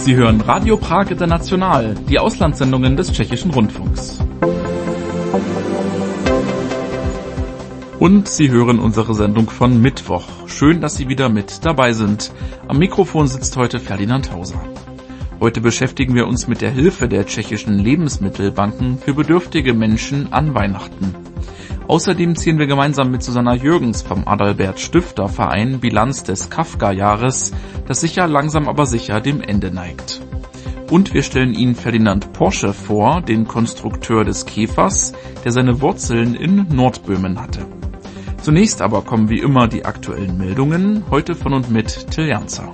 Sie hören Radio Prag International, die Auslandssendungen des Tschechischen Rundfunks. Und Sie hören unsere Sendung von Mittwoch. Schön, dass Sie wieder mit dabei sind. Am Mikrofon sitzt heute Ferdinand Hauser. Heute beschäftigen wir uns mit der Hilfe der tschechischen Lebensmittelbanken für bedürftige Menschen an Weihnachten. Außerdem ziehen wir gemeinsam mit Susanna Jürgens vom Adalbert Stifter Verein Bilanz des Kafka-Jahres, das sicher langsam aber sicher dem Ende neigt. Und wir stellen Ihnen Ferdinand Porsche vor, den Konstrukteur des Käfers, der seine Wurzeln in Nordböhmen hatte. Zunächst aber kommen wie immer die aktuellen Meldungen, heute von und mit Till Janzer.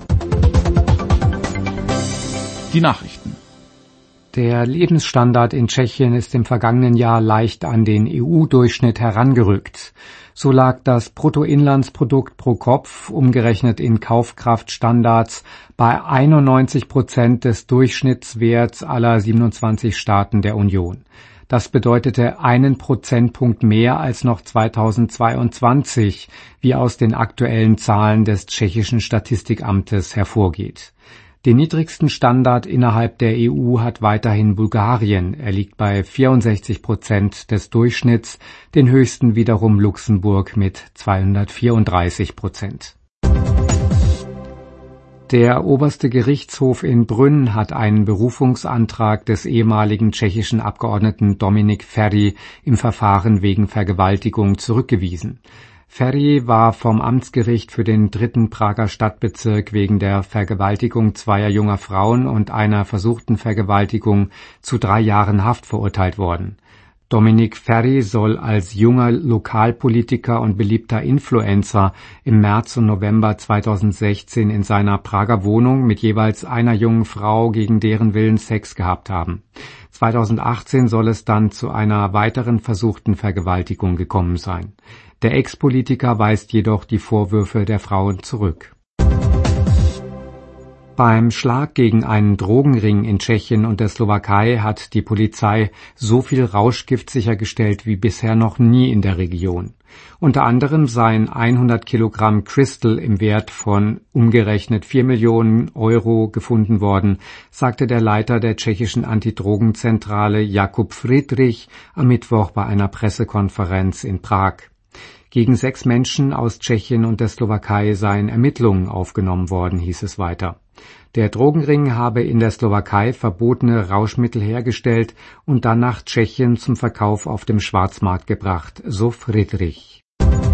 Die Nachrichten. Der Lebensstandard in Tschechien ist im vergangenen Jahr leicht an den EU-Durchschnitt herangerückt. So lag das Bruttoinlandsprodukt pro Kopf, umgerechnet in Kaufkraftstandards, bei 91% des Durchschnittswerts aller 27 Staaten der Union. Das bedeutete 1 Prozentpunkt mehr als noch 2022, wie aus den aktuellen Zahlen des tschechischen Statistikamtes hervorgeht. Den niedrigsten Standard innerhalb der EU hat weiterhin Bulgarien. Er liegt bei 64% des Durchschnitts, den höchsten wiederum Luxemburg mit 234%. Der oberste Gerichtshof in Brünn hat einen Berufungsantrag des ehemaligen tschechischen Abgeordneten Dominik Feri im Verfahren wegen Vergewaltigung zurückgewiesen. Feri war vom Amtsgericht für den 3. Prager Stadtbezirk wegen der Vergewaltigung zweier junger Frauen und einer versuchten Vergewaltigung zu 3 Jahren Haft verurteilt worden. Dominik Feri soll als junger Lokalpolitiker und beliebter Influencer im März und November 2016 in seiner Prager Wohnung mit jeweils einer jungen Frau gegen deren Willen Sex gehabt haben. 2018 soll es dann zu einer weiteren versuchten Vergewaltigung gekommen sein. Der Ex-Politiker weist jedoch die Vorwürfe der Frauen zurück. Beim Schlag gegen einen Drogenring in Tschechien und der Slowakei hat die Polizei so viel Rauschgift sichergestellt wie bisher noch nie in der Region. Unter anderem seien 100 Kilogramm Crystal im Wert von umgerechnet 4 Millionen Euro gefunden worden, sagte der Leiter der tschechischen Antidrogenzentrale Jakub Friedrich am Mittwoch bei einer Pressekonferenz in Prag. Gegen 6 Menschen aus Tschechien und der Slowakei seien Ermittlungen aufgenommen worden, hieß es weiter. Der Drogenring habe in der Slowakei verbotene Rauschmittel hergestellt und dann nach Tschechien zum Verkauf auf dem Schwarzmarkt gebracht, so Friedrich.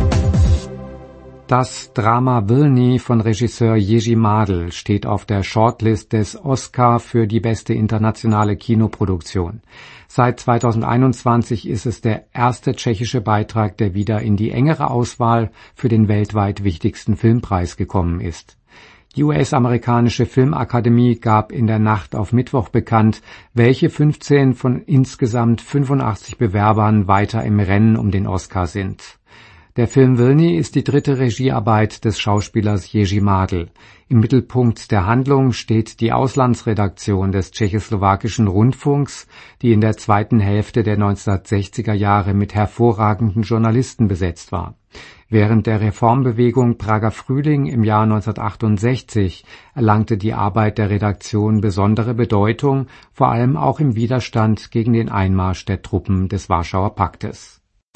Das Drama Vlny von Regisseur Jiří Mádl steht auf der Shortlist des Oscar für die beste internationale Kinoproduktion. Seit 2021 ist es der erste tschechische Beitrag, der wieder in die engere Auswahl für den weltweit wichtigsten Filmpreis gekommen ist. Die US-amerikanische Filmakademie gab in der Nacht auf Mittwoch bekannt, welche 15 von insgesamt 85 Bewerbern weiter im Rennen um den Oscar sind. Der Film Vlny ist die 3. Regiearbeit des Schauspielers Jiří Mádl. Im Mittelpunkt der Handlung steht die Auslandsredaktion des tschechoslowakischen Rundfunks, die in der zweiten Hälfte der 1960er Jahre mit hervorragenden Journalisten besetzt war. Während der Reformbewegung Prager Frühling im Jahr 1968 erlangte die Arbeit der Redaktion besondere Bedeutung, vor allem auch im Widerstand gegen den Einmarsch der Truppen des Warschauer Paktes.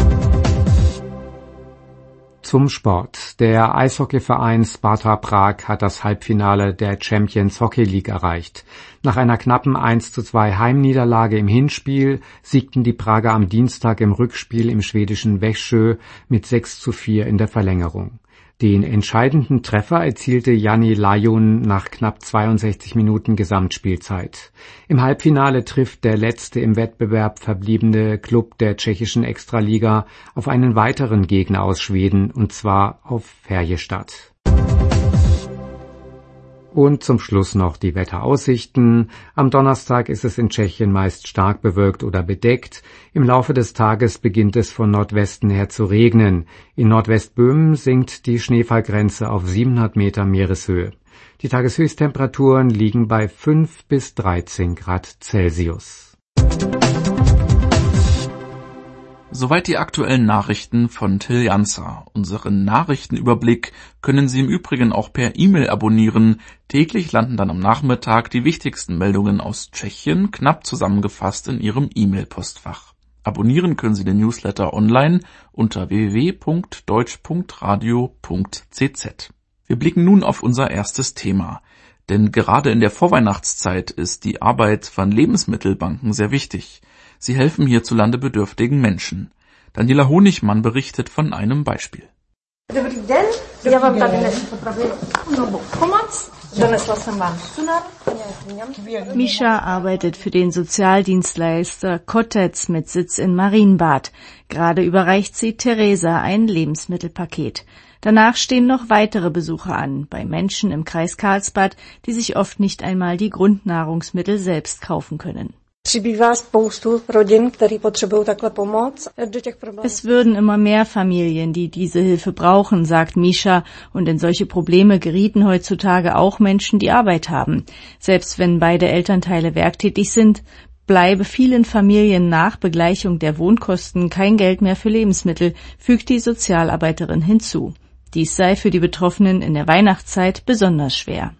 Zum Sport. Der Eishockeyverein Sparta Prag hat das Halbfinale der Champions Hockey League erreicht. Nach einer knappen 1:2 Heimniederlage im Hinspiel siegten die Prager am Dienstag im Rückspiel im schwedischen Växjö mit 6:4 in der Verlängerung. Den entscheidenden Treffer erzielte Jani Lajun nach knapp 62 Minuten Gesamtspielzeit. Im Halbfinale trifft der letzte im Wettbewerb verbliebene Klub der tschechischen Extraliga auf einen weiteren Gegner aus Schweden, und zwar auf Färjestad. Und zum Schluss noch die Wetteraussichten. Am Donnerstag ist es in Tschechien meist stark bewölkt oder bedeckt. Im Laufe des Tages beginnt es von Nordwesten her zu regnen. In Nordwestböhmen sinkt die Schneefallgrenze auf 700 Meter Meereshöhe. Die Tageshöchsttemperaturen liegen bei 5 bis 13 Grad Celsius. Soweit die aktuellen Nachrichten von Till Janzer. Unseren Nachrichtenüberblick können Sie im Übrigen auch per E-Mail abonnieren. Täglich landen dann am Nachmittag die wichtigsten Meldungen aus Tschechien, knapp zusammengefasst in Ihrem E-Mail-Postfach. Abonnieren können Sie den Newsletter online unter www.deutsch.radio.cz. Wir blicken nun auf unser erstes Thema. Denn gerade in der Vorweihnachtszeit ist die Arbeit von Lebensmittelbanken sehr wichtig. Sie helfen hierzulande bedürftigen Menschen. Daniela Honigmann berichtet von einem Beispiel. Mischa arbeitet für den Sozialdienstleister Kotec mit Sitz in Marienbad. Gerade überreicht sie Theresa ein Lebensmittelpaket. Danach stehen noch weitere Besuche an, bei Menschen im Kreis Karlsbad, die sich oft nicht einmal die Grundnahrungsmittel selbst kaufen können. Es würden immer mehr Familien, die diese Hilfe brauchen, sagt Mischa, und in solche Probleme gerieten heutzutage auch Menschen, die Arbeit haben. Selbst wenn beide Elternteile werktätig sind, bleibe vielen Familien nach Begleichung der Wohnkosten kein Geld mehr für Lebensmittel, fügt die Sozialarbeiterin hinzu. Dies sei für die Betroffenen in der Weihnachtszeit besonders schwer.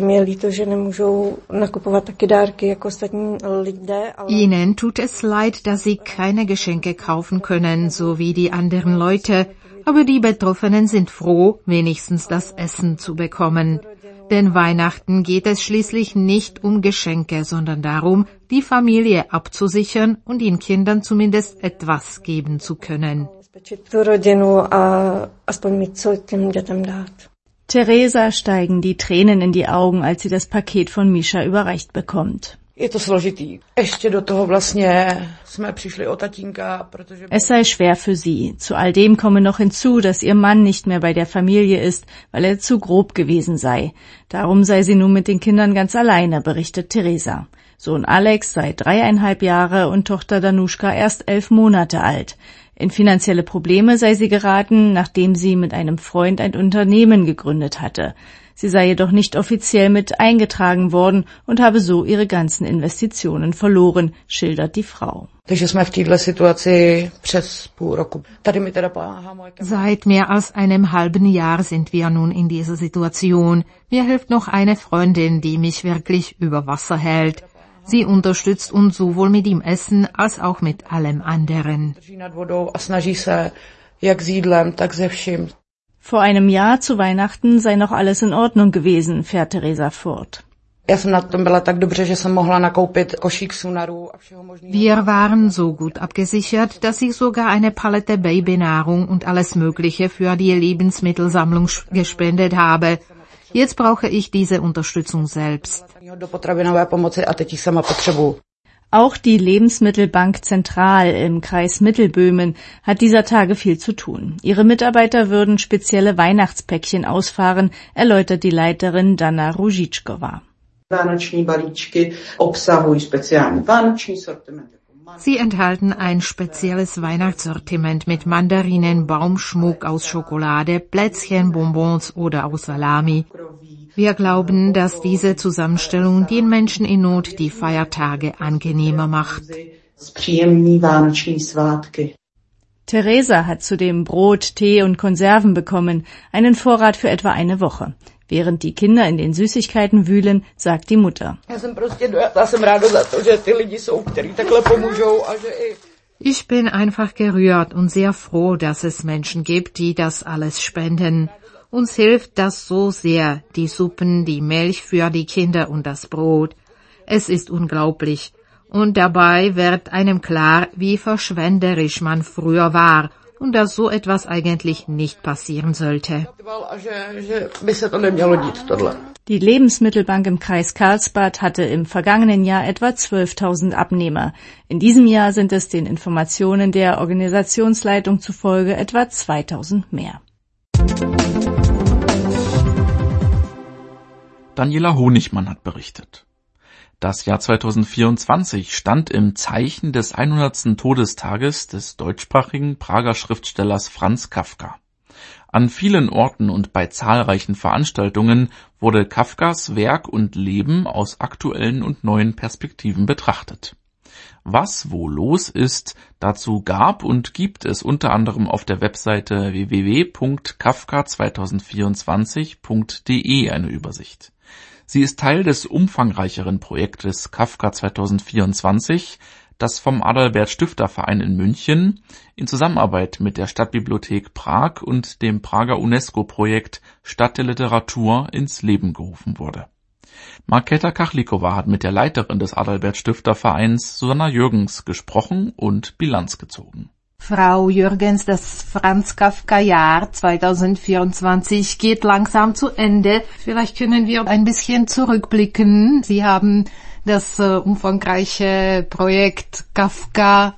Ihnen tut es leid, dass sie keine Geschenke kaufen können, so wie die anderen Leute, aber die Betroffenen sind froh, wenigstens das Essen zu bekommen. Denn Weihnachten geht es schließlich nicht um Geschenke, sondern darum, die Familie abzusichern und den Kindern zumindest etwas geben zu können. Theresa steigen die Tränen in die Augen, als sie das Paket von Mischa überreicht bekommt. Es sei schwer für sie. Zu all dem komme noch hinzu, dass ihr Mann nicht mehr bei der Familie ist, weil er zu grob gewesen sei. Darum sei sie nun mit den Kindern ganz alleine, berichtet Theresa. Sohn Alex sei 3,5 Jahre und Tochter Danuschka erst 11 Monate alt. In finanzielle Probleme sei sie geraten, nachdem sie mit einem Freund ein Unternehmen gegründet hatte. Sie sei jedoch nicht offiziell mit eingetragen worden und habe so ihre ganzen Investitionen verloren, schildert die Frau. Seit mehr als einem halben Jahr sind wir nun in dieser Situation. Mir hilft noch eine Freundin, die mich wirklich über Wasser hält. Sie unterstützt uns sowohl mit dem Essen als auch mit allem anderen. Vor einem Jahr zu Weihnachten sei noch alles in Ordnung gewesen, fährt Theresa fort. Wir waren so gut abgesichert, dass ich sogar eine Palette Babynahrung und alles Mögliche für die Lebensmittelsammlung gespendet habe. Jetzt brauche ich diese Unterstützung selbst. Auch die Lebensmittelbank Zentral im Kreis Mittelböhmen hat dieser Tage viel zu tun. Ihre Mitarbeiter würden spezielle Weihnachtspäckchen ausfahren, erläutert die Leiterin Dana Ružičková. Sie enthalten ein spezielles Weihnachtssortiment mit Mandarinen, Baumschmuck aus Schokolade, Plätzchen, Bonbons oder aus Salami. Wir glauben, dass diese Zusammenstellung den Menschen in Not die Feiertage angenehmer macht. Theresa hat zudem Brot, Tee und Konserven bekommen, einen Vorrat für etwa eine Woche. Während die Kinder in den Süßigkeiten wühlen, sagt die Mutter. Ich bin einfach gerührt und sehr froh, dass es Menschen gibt, die das alles spenden. Uns hilft das so sehr, die Suppen, die Milch für die Kinder und das Brot. Es ist unglaublich. Und dabei wird einem klar, wie verschwenderisch man früher war und dass so etwas eigentlich nicht passieren sollte. Die Lebensmittelbank im Kreis Karlsbad hatte im vergangenen Jahr etwa 12.000 Abnehmer. In diesem Jahr sind es den Informationen der Organisationsleitung zufolge etwa 2.000 mehr. Daniela Honigmann hat berichtet. Das Jahr 2024 stand im Zeichen des 100. Todestages des deutschsprachigen Prager Schriftstellers Franz Kafka. An vielen Orten und bei zahlreichen Veranstaltungen wurde Kafkas Werk und Leben aus aktuellen und neuen Perspektiven betrachtet. Was wo los ist, dazu gab und gibt es unter anderem auf der Webseite www.kafka2024.de eine Übersicht. Sie ist Teil des umfangreicheren Projektes Kafka 2024, das vom Adalbert Stifter Verein in München in Zusammenarbeit mit der Stadtbibliothek Prag und dem Prager UNESCO-Projekt Stadt der Literatur ins Leben gerufen wurde. Markéta Kachlikova hat mit der Leiterin des Adalbert Stifter Vereins, Susanna Jürgens, gesprochen und Bilanz gezogen. Frau Jürgens, das Franz-Kafka-Jahr 2024 geht langsam zu Ende. Vielleicht können wir ein bisschen zurückblicken. Sie haben das umfangreiche Projekt Kafka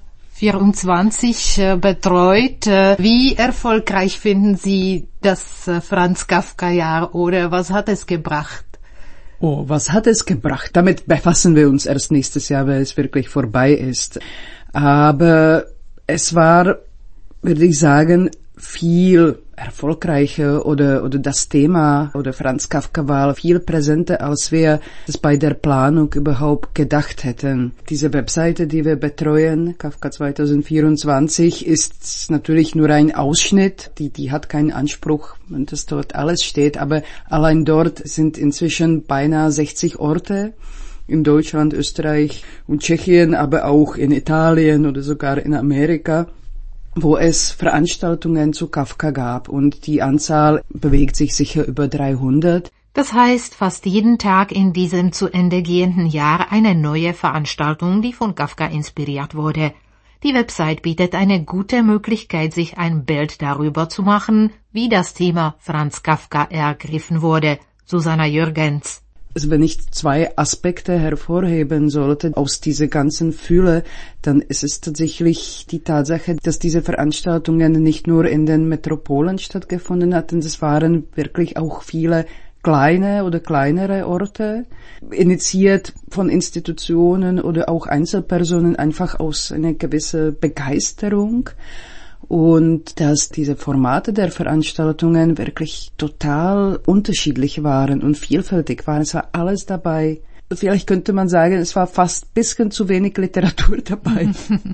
24 betreut. Wie erfolgreich finden Sie das Franz-Kafka-Jahr oder was hat es gebracht? Oh, was hat es gebracht? Damit befassen wir uns erst nächstes Jahr, wenn es wirklich vorbei ist. Aber es war, würde ich sagen, viel erfolgreicher oder das Thema oder Franz Kafka war viel präsenter, als wir es bei der Planung überhaupt gedacht hätten. Diese Webseite, die wir betreuen, Kafka 2024, ist natürlich nur ein Ausschnitt. Die hat keinen Anspruch, dass dort alles steht, aber allein dort sind inzwischen beinahe 60 Orte in Deutschland, Österreich und Tschechien, aber auch in Italien oder sogar in Amerika, wo es Veranstaltungen zu Kafka gab, und die Anzahl bewegt sich sicher über 300. Das heißt, fast jeden Tag in diesem zu Ende gehenden Jahr eine neue Veranstaltung, die von Kafka inspiriert wurde. Die Website bietet eine gute Möglichkeit, sich ein Bild darüber zu machen, wie das Thema Franz Kafka ergriffen wurde. Susanna Jürgens. Also wenn ich zwei Aspekte hervorheben sollte aus dieser ganzen Fülle, dann ist es tatsächlich die Tatsache, dass diese Veranstaltungen nicht nur in den Metropolen stattgefunden hatten, es waren wirklich auch viele kleine oder kleinere Orte, initiiert von Institutionen oder auch Einzelpersonen, einfach aus einer gewissen Begeisterung. Und dass diese Formate der Veranstaltungen wirklich total unterschiedlich waren und vielfältig waren. Es war alles dabei. Vielleicht könnte man sagen, es war fast ein bisschen zu wenig Literatur dabei.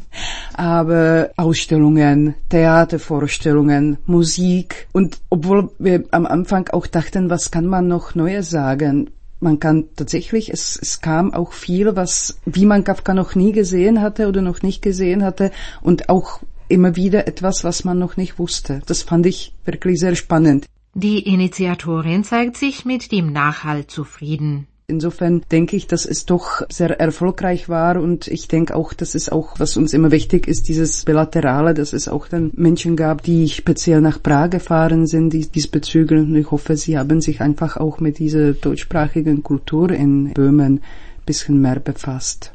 Aber Ausstellungen, Theatervorstellungen, Musik. Und obwohl wir am Anfang auch dachten, was kann man noch Neues sagen? Man kann tatsächlich, es kam auch viel, wie man Kafka noch nie gesehen hatte oder noch nicht gesehen hatte, und auch immer wieder etwas, was man noch nicht wusste. Das fand ich wirklich sehr spannend. Die Initiatorin zeigt sich mit dem Nachhalt zufrieden. Insofern denke ich, dass es doch sehr erfolgreich war, und ich denke auch, dass es auch, was uns immer wichtig ist, dieses Bilaterale, dass es auch dann Menschen gab, die speziell nach Prag gefahren sind, diesbezüglich, und ich hoffe, sie haben sich einfach auch mit dieser deutschsprachigen Kultur in Böhmen ein bisschen mehr befasst.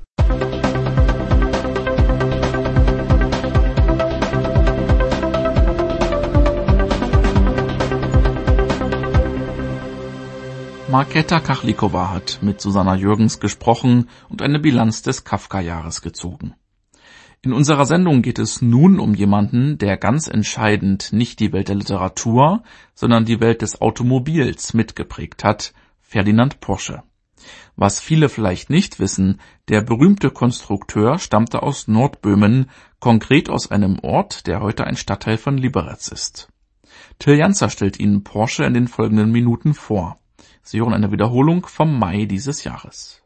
Markéta Kachlikova hat mit Susanna Jürgens gesprochen und eine Bilanz des Kafka-Jahres gezogen. In unserer Sendung geht es nun um jemanden, der ganz entscheidend nicht die Welt der Literatur, sondern die Welt des Automobils mitgeprägt hat, Ferdinand Porsche. Was viele vielleicht nicht wissen, der berühmte Konstrukteur stammte aus Nordböhmen, konkret aus einem Ort, der heute ein Stadtteil von Liberec ist. Till Janzer stellt Ihnen Porsche in den folgenden Minuten vor. Sie hören eine Wiederholung vom Mai dieses Jahres.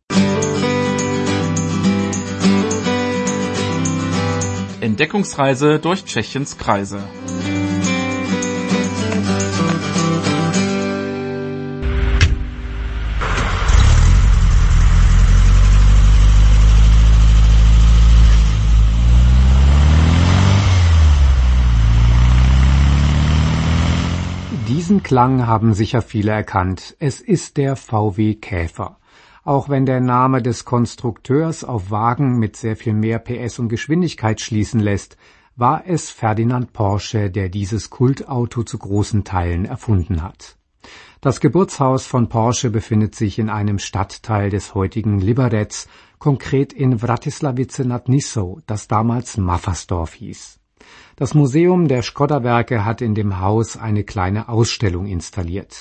Entdeckungsreise durch Tschechiens Kreise. Diesen Klang haben sicher viele erkannt. Es ist der VW Käfer. Auch wenn der Name des Konstrukteurs auf Wagen mit sehr viel mehr PS und Geschwindigkeit schließen lässt, war es Ferdinand Porsche, der dieses Kultauto zu großen Teilen erfunden hat. Das Geburtshaus von Porsche befindet sich in einem Stadtteil des heutigen Liberec, konkret in Vratislavice nad Nisou, das damals Maffersdorf hieß. Das Museum der Škoda-Werke hat in dem Haus eine kleine Ausstellung installiert.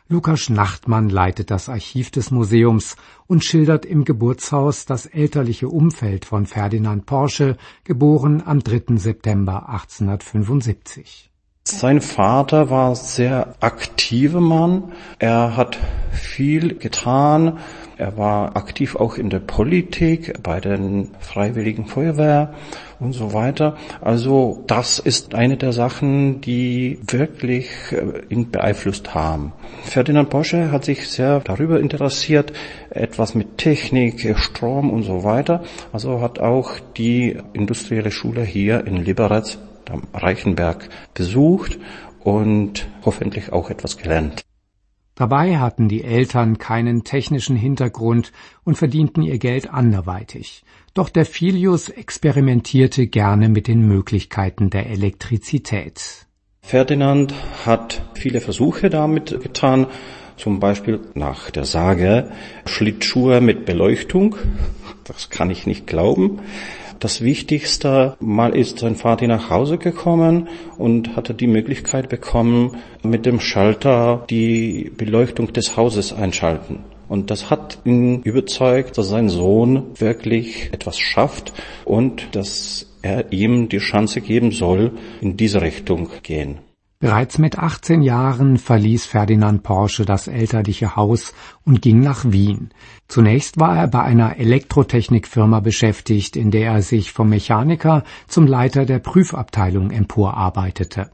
Lukas Schnachtmann leitet das Archiv des Museums und schildert im Geburtshaus das elterliche Umfeld von Ferdinand Porsche, geboren am 3. September 1875. Sein Vater war sehr aktiver Mann. Er hat viel getan. Er war aktiv auch in der Politik, bei den Freiwilligen Feuerwehr und so weiter. Also das ist eine der Sachen, die wirklich ihn beeinflusst haben. Ferdinand Porsche hat sich sehr darüber interessiert, etwas mit Technik, Strom und so weiter. Also hat auch die industrielle Schule hier in Liberec am Reichenberg besucht und hoffentlich auch etwas gelernt. Dabei hatten die Eltern keinen technischen Hintergrund und verdienten ihr Geld anderweitig. Doch der Filius experimentierte gerne mit den Möglichkeiten der Elektrizität. Ferdinand hat viele Versuche damit getan, zum Beispiel nach der Sage Schlittschuhe mit Beleuchtung. Das kann ich nicht glauben. Das Wichtigste Mal ist sein Vater nach Hause gekommen und hatte die Möglichkeit bekommen, mit dem Schalter die Beleuchtung des Hauses einschalten. Und das hat ihn überzeugt, dass sein Sohn wirklich etwas schafft und dass er ihm die Chance geben soll, in diese Richtung gehen. Bereits mit 18 Jahren verließ Ferdinand Porsche das elterliche Haus und ging nach Wien. Zunächst war er bei einer Elektrotechnikfirma beschäftigt, in der er sich vom Mechaniker zum Leiter der Prüfabteilung emporarbeitete.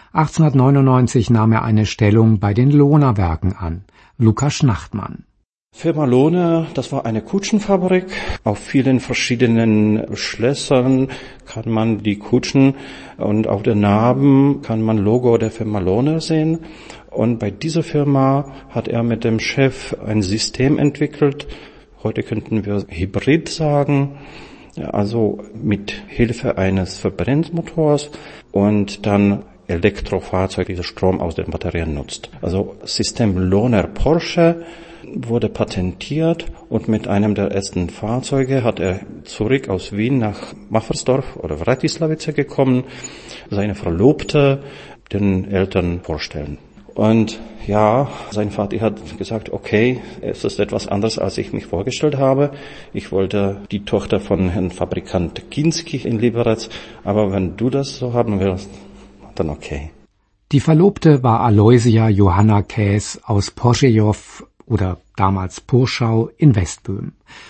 1899 nahm er eine Stellung bei den Lohner-Werken an. Lukas Schnachtmann. Firma Lohner, das war eine Kutschenfabrik. Auf vielen verschiedenen Schlössern kann man die Kutschen und auf den Narben kann man Logo der Firma Lohner sehen. Und bei dieser Firma hat er mit dem Chef ein System entwickelt. Heute könnten wir Hybrid sagen. Also mit Hilfe eines Verbrennungsmotors und dann Elektrofahrzeug, die Strom aus den Batterien nutzt. Also System Lohner Porsche wurde patentiert und mit einem der ersten Fahrzeuge hat er zurück aus Wien nach Maffersdorf oder Vratislavice gekommen, seine Verlobte den Eltern vorstellen. Und ja, sein Vater hat gesagt, okay, es ist etwas anderes, als ich mich vorgestellt habe. Ich wollte die Tochter von Herrn Fabrikant Kinski in Liberec, aber wenn du das so haben willst, dann okay. Die Verlobte war Aloysia Johanna Käs aus Porschejow oder damals Purschau in Westböhmen.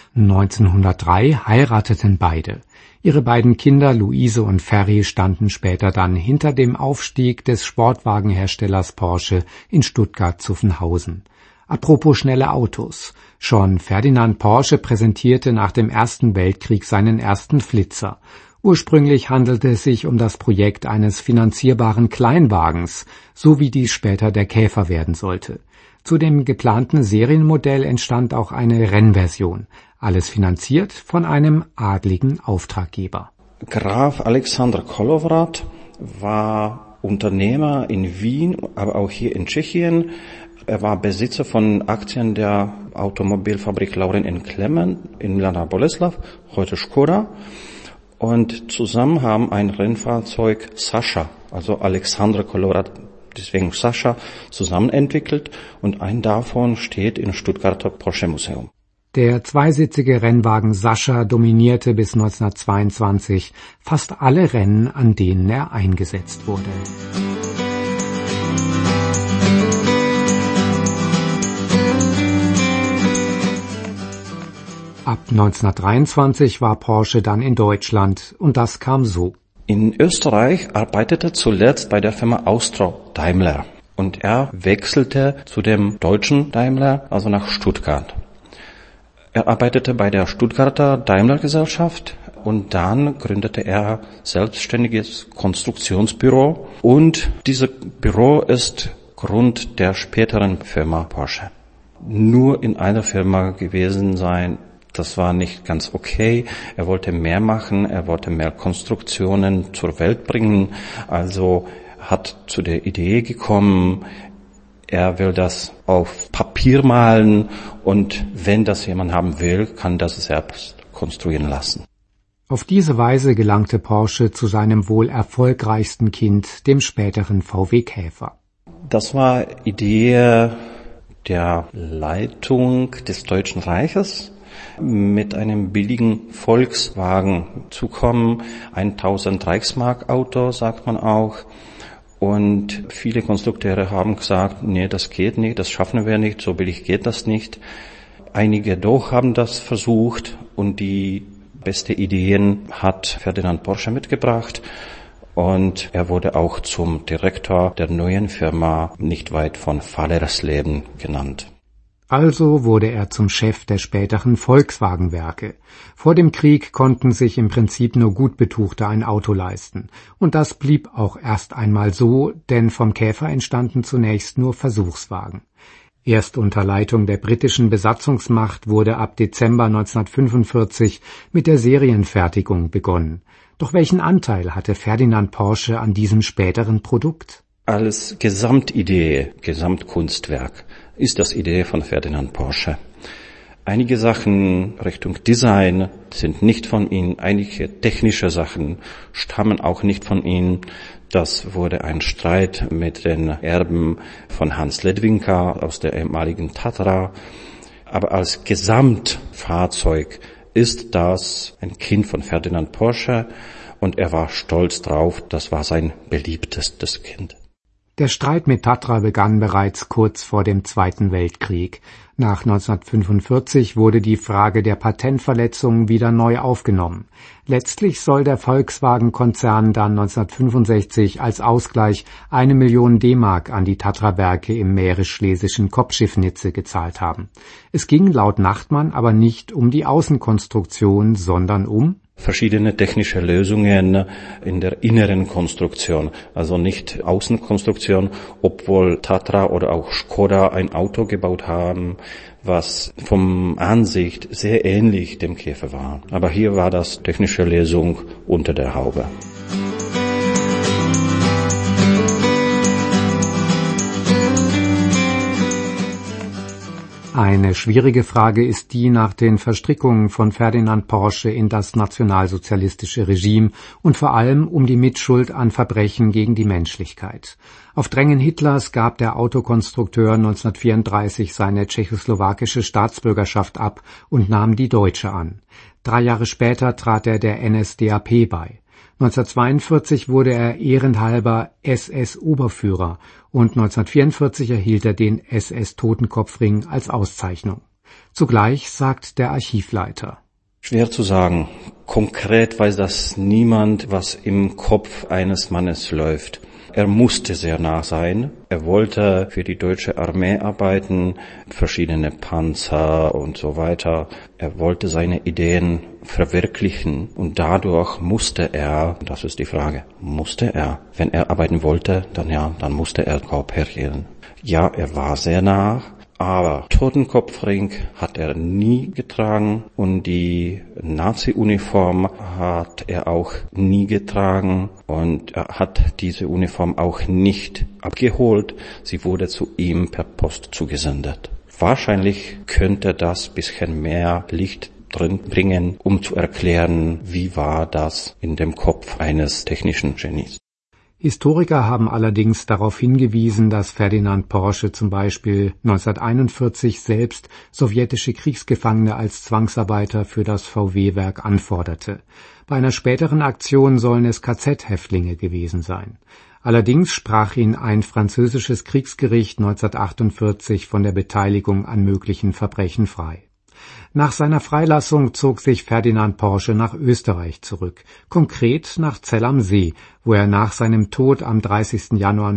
1903 heirateten beide. Ihre beiden Kinder Luise und Ferry standen später dann hinter dem Aufstieg des Sportwagenherstellers Porsche in Stuttgart-Zuffenhausen. Apropos schnelle Autos. Schon Ferdinand Porsche präsentierte nach dem Ersten Weltkrieg seinen ersten Flitzer. Ursprünglich handelte es sich um das Projekt eines finanzierbaren Kleinwagens, so wie dies später der Käfer werden sollte. Zu dem geplanten Serienmodell entstand auch eine Rennversion, alles finanziert von einem adligen Auftraggeber. Graf Alexander Kolowrat war Unternehmer in Wien, aber auch hier in Tschechien. Er war Besitzer von Aktien der Automobilfabrik Laurin in Klemmen in Milana Boleslav, heute Škoda. Und zusammen haben ein Rennfahrzeug Sascha, also Alexander Kolowrat, deswegen Sascha, zusammen entwickelt und ein davon steht im Stuttgarter Porsche Museum. Der zweisitzige Rennwagen Sascha dominierte bis 1922 fast alle Rennen, an denen er eingesetzt wurde. Ab 1923 war Porsche dann in Deutschland und das kam so. In Österreich arbeitete er zuletzt bei der Firma Austro-Daimler und er wechselte zu dem deutschen Daimler, also nach Stuttgart. Er arbeitete bei der Stuttgarter Daimler-Gesellschaft und dann gründete er selbstständiges Konstruktionsbüro und dieses Büro ist Grund der späteren Firma Porsche. Nur in einer Firma gewesen sein, das war nicht ganz okay. Er wollte mehr machen, er wollte mehr Konstruktionen zur Welt bringen, also hat zu der Idee gekommen, er will das auf Papier malen und wenn das jemand haben will, kann das selbst konstruieren lassen. Auf diese Weise gelangte Porsche zu seinem wohl erfolgreichsten Kind, dem späteren VW Käfer. Das war Idee der Leitung des Deutschen Reiches mit einem billigen Volkswagen zu kommen. 1000 Reichsmark Auto, sagt man auch. Und viele Konstrukteure haben gesagt, nee, das geht nicht, das schaffen wir nicht, so billig geht das nicht. Einige doch haben das versucht und die beste Ideen hat Ferdinand Porsche mitgebracht. Und er wurde auch zum Direktor der neuen Firma nicht weit von Fallersleben genannt. Also wurde er zum Chef der späteren Volkswagen-Werke. Vor dem Krieg konnten sich im Prinzip nur Gutbetuchte ein Auto leisten. Und das blieb auch erst einmal so, denn vom Käfer entstanden zunächst nur Versuchswagen. Erst unter Leitung der britischen Besatzungsmacht wurde ab Dezember 1945 mit der Serienfertigung begonnen. Doch welchen Anteil hatte Ferdinand Porsche an diesem späteren Produkt? Als Gesamtidee, Gesamtkunstwerk ist das Idee von Ferdinand Porsche. Einige Sachen Richtung Design sind nicht von ihm, einige technische Sachen stammen auch nicht von ihm. Das wurde ein Streit mit den Erben von Hans Ledwinka aus der ehemaligen Tatra. Aber als Gesamtfahrzeug ist das ein Kind von Ferdinand Porsche und er war stolz drauf, das war sein beliebtestes Kind. Der Streit mit Tatra begann bereits kurz vor dem Zweiten Weltkrieg. Nach 1945 wurde die Frage der Patentverletzungen wieder neu aufgenommen. Letztlich soll der Volkswagen-Konzern dann 1965 als Ausgleich 1 Million D-Mark an die Tatra-Werke im mährisch-schlesischen Kopschiffnitze gezahlt haben. Es ging laut Nachtmann aber nicht um die Außenkonstruktion, sondern um verschiedene technische Lösungen in der inneren Konstruktion, also nicht Außenkonstruktion, obwohl Tatra oder auch Skoda ein Auto gebaut haben, was vom Ansicht sehr ähnlich dem Käfer war. Aber hier war das technische Lösung unter der Haube. Eine schwierige Frage ist die nach den Verstrickungen von Ferdinand Porsche in das nationalsozialistische Regime und vor allem um die Mitschuld an Verbrechen gegen die Menschlichkeit. Auf Drängen Hitlers gab der Autokonstrukteur 1934 seine tschechoslowakische Staatsbürgerschaft ab und nahm die deutsche an. 3 Jahre später trat er der NSDAP bei. 1942 wurde er ehrenhalber SS-Oberführer und 1944 erhielt er den SS-Totenkopfring als Auszeichnung. Zugleich sagt der Archivleiter: Schwer zu sagen. Konkret weiß das niemand, was im Kopf eines Mannes läuft. Er musste sehr nah sein. Er wollte für die deutsche Armee arbeiten, verschiedene Panzer und so weiter. Er wollte seine Ideen verwirklichen und dadurch musste er, das ist die Frage, musste er, wenn er arbeiten wollte, dann musste er kooperieren. Ja, er war sehr nah, aber Totenkopfring hat er nie getragen und die Nazi-Uniform hat er auch nie getragen und er hat diese Uniform auch nicht abgeholt. Sie wurde zu ihm per Post zugesendet. Wahrscheinlich könnte das bisschen mehr Licht drin bringen, um zu erklären, wie war das in dem Kopf eines technischen Genies. Historiker haben allerdings darauf hingewiesen, dass Ferdinand Porsche zum Beispiel 1941 selbst sowjetische Kriegsgefangene als Zwangsarbeiter für das VW-Werk anforderte. Bei einer späteren Aktion sollen es KZ-Häftlinge gewesen sein. Allerdings sprach ihn ein französisches Kriegsgericht 1948 von der Beteiligung an möglichen Verbrechen frei. Nach seiner Freilassung zog sich Ferdinand Porsche nach Österreich zurück, konkret nach Zell am See, wo er nach seinem Tod am 30. Januar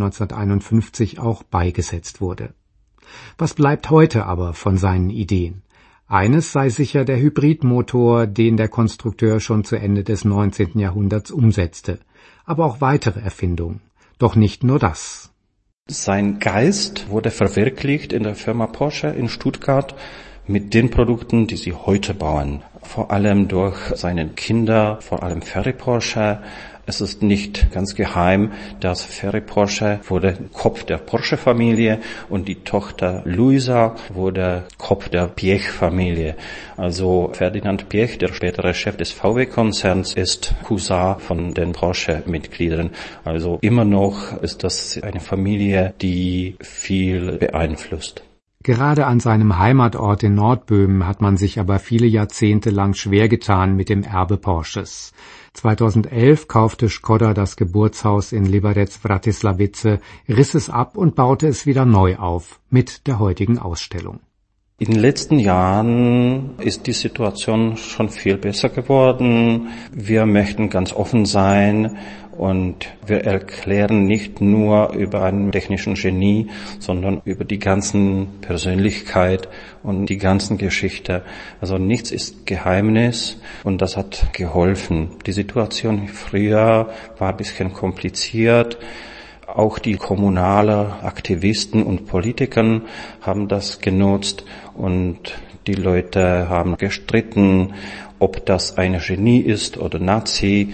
1951 auch beigesetzt wurde. Was bleibt heute aber von seinen Ideen? Eines sei sicher der Hybridmotor, den der Konstrukteur schon zu Ende des 19. Jahrhunderts umsetzte, aber auch weitere Erfindungen. Doch nicht nur das. Sein Geist wurde verwirklicht in der Firma Porsche in Stuttgart mit den Produkten, die sie heute bauen. Vor allem durch seine Kinder, vor allem Ferry Porsche. Es ist nicht ganz geheim, dass Ferry Porsche wurde Kopf der Porsche-Familie und die Tochter Luisa wurde Kopf der Piech-Familie. Also Ferdinand Piech, der spätere Chef des VW-Konzerns, ist Cousin von den Porsche-Mitgliedern. Also immer noch ist das eine Familie, die viel beeinflusst. Gerade an seinem Heimatort in Nordböhmen hat man sich aber viele Jahrzehnte lang schwer getan mit dem Erbe Porsches. 2011 kaufte Škoda das Geburtshaus in Liberec-Vratislavice, riss es ab und baute es wieder neu auf, mit der heutigen Ausstellung. In den letzten Jahren ist die Situation schon viel besser geworden. Wir möchten ganz offen sein und wir erklären nicht nur über einen technischen Genie, sondern über die ganzen Persönlichkeit und die ganzen Geschichte. Also nichts ist Geheimnis und das hat geholfen. Die Situation früher war ein bisschen kompliziert. Auch die kommunalen Aktivisten und Politiker haben das genutzt und die Leute haben gestritten, ob das ein Genie ist oder Nazi.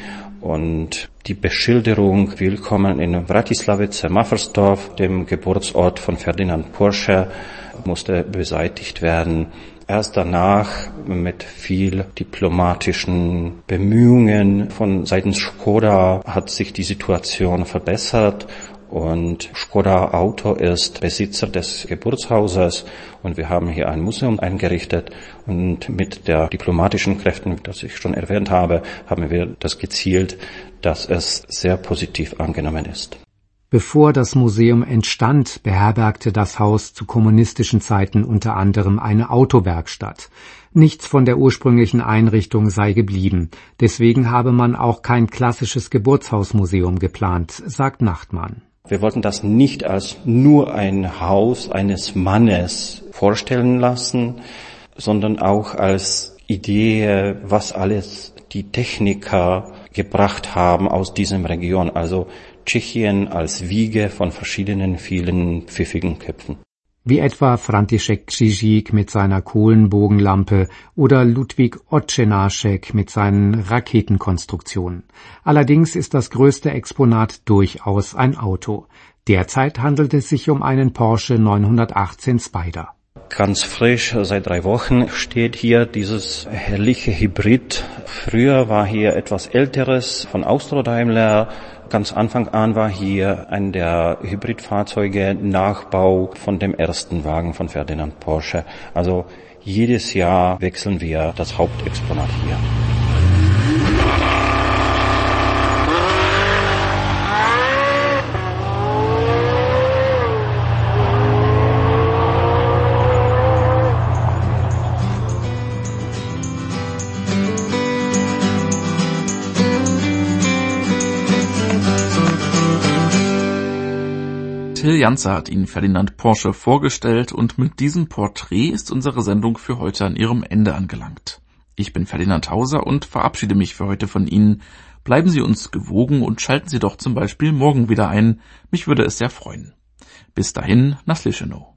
Und die Beschilderung Willkommen in Vratislavice, Mafrsdorf, dem Geburtsort von Ferdinand Porsche, musste beseitigt werden. Erst danach, mit viel diplomatischen Bemühungen von seitens Škoda, hat sich die Situation verbessert. Und Škoda Auto ist Besitzer des Geburtshauses und wir haben hier ein Museum eingerichtet und mit der diplomatischen Kräften, das ich schon erwähnt habe, haben wir das gezielt, dass es sehr positiv angenommen ist. Bevor das Museum entstand, beherbergte das Haus zu kommunistischen Zeiten unter anderem eine Autowerkstatt. Nichts von der ursprünglichen Einrichtung sei geblieben. Deswegen habe man auch kein klassisches Geburtshausmuseum geplant, sagt Nachtmann. Wir wollten das nicht als nur ein Haus eines Mannes vorstellen lassen, sondern auch als Idee, was alles die Techniker gebracht haben aus diesem Region, also Tschechien als Wiege von verschiedenen vielen pfiffigen Köpfen. Wie etwa František Křižík mit seiner Kohlenbogenlampe oder Ludvík Odřenášek mit seinen Raketenkonstruktionen. Allerdings ist das größte Exponat durchaus ein Auto. Derzeit handelt es sich um einen Porsche 918 Spyder. Ganz frisch, seit 3 Wochen steht hier dieses herrliche Hybrid. Früher war hier etwas Älteres von Austro-Daimler. Ganz Anfang an war hier ein der Hybridfahrzeuge Nachbau von dem ersten Wagen von Ferdinand Porsche. Also jedes Jahr wechseln wir das Hauptexponat hier. Till Janzer hat Ihnen Ferdinand Porsche vorgestellt und mit diesem Porträt ist unsere Sendung für heute an ihrem Ende angelangt. Ich bin Ferdinand Hauser und verabschiede mich für heute von Ihnen. Bleiben Sie uns gewogen und schalten Sie doch zum Beispiel morgen wieder ein. Mich würde es sehr freuen. Bis dahin, na slyšenou.